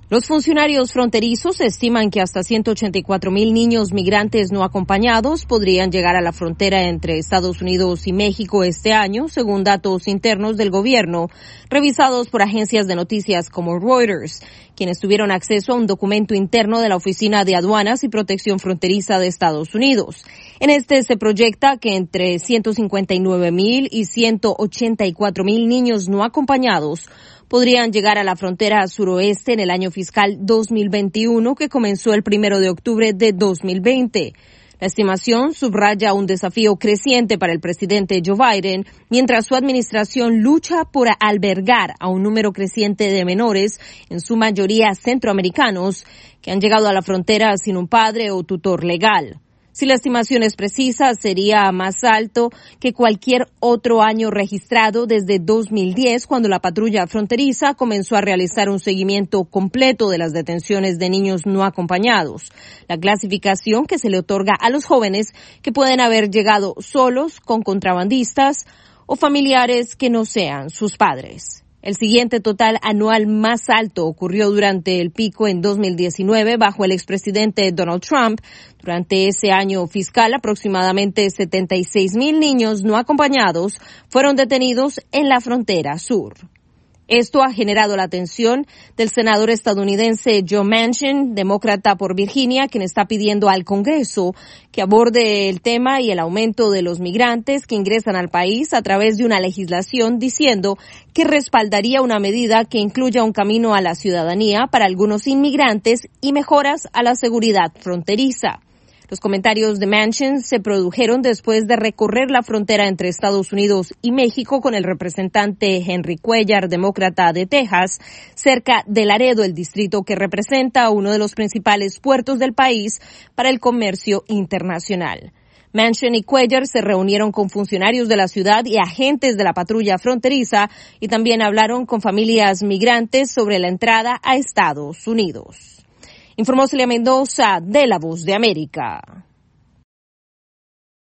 Los funcionarios fronterizos estiman que hasta 184,000 niños migrantes no acompañados podrían llegar a la frontera entre Estados Unidos y México este año, según datos internos del gobierno, revisados por agencias de noticias como Reuters, quienes tuvieron acceso a un documento interno de la Oficina de Aduanas y Protección Fronteriza de Estados Unidos. En este se proyecta que entre 159,000 y 184,000 niños no acompañados podrían llegar a la frontera suroeste en el año fiscal 2021, que comenzó el 1 de octubre de 2020. La estimación subraya un desafío creciente para el presidente Joe Biden, mientras su administración lucha por albergar a un número creciente de menores, en su mayoría centroamericanos, que han llegado a la frontera sin un padre o tutor legal. Si la estimación es precisa, sería más alto que cualquier otro año registrado desde 2010, cuando la patrulla fronteriza comenzó a realizar un seguimiento completo de las detenciones de niños no acompañados, la clasificación que se le otorga a los jóvenes que pueden haber llegado solos, con contrabandistas o familiares que no sean sus padres. El siguiente total anual más alto ocurrió durante el pico en 2019 bajo el expresidente Donald Trump. Durante ese año fiscal, aproximadamente 76,000 niños no acompañados fueron detenidos en la frontera sur. Esto ha generado la atención del senador estadounidense Joe Manchin, demócrata por Virginia, quien está pidiendo al Congreso que aborde el tema y el aumento de los migrantes que ingresan al país a través de una legislación, diciendo que respaldaría una medida que incluya un camino a la ciudadanía para algunos inmigrantes y mejoras a la seguridad fronteriza. Los comentarios de Manchin se produjeron después de recorrer la frontera entre Estados Unidos y México con el representante Henry Cuellar, demócrata de Texas, cerca de Laredo, el distrito que representa uno de los principales puertos del país para el comercio internacional. Manchin y Cuellar se reunieron con funcionarios de la ciudad y agentes de la patrulla fronteriza y también hablaron con familias migrantes sobre la entrada a Estados Unidos. Informó Celia Mendoza de La Voz de América.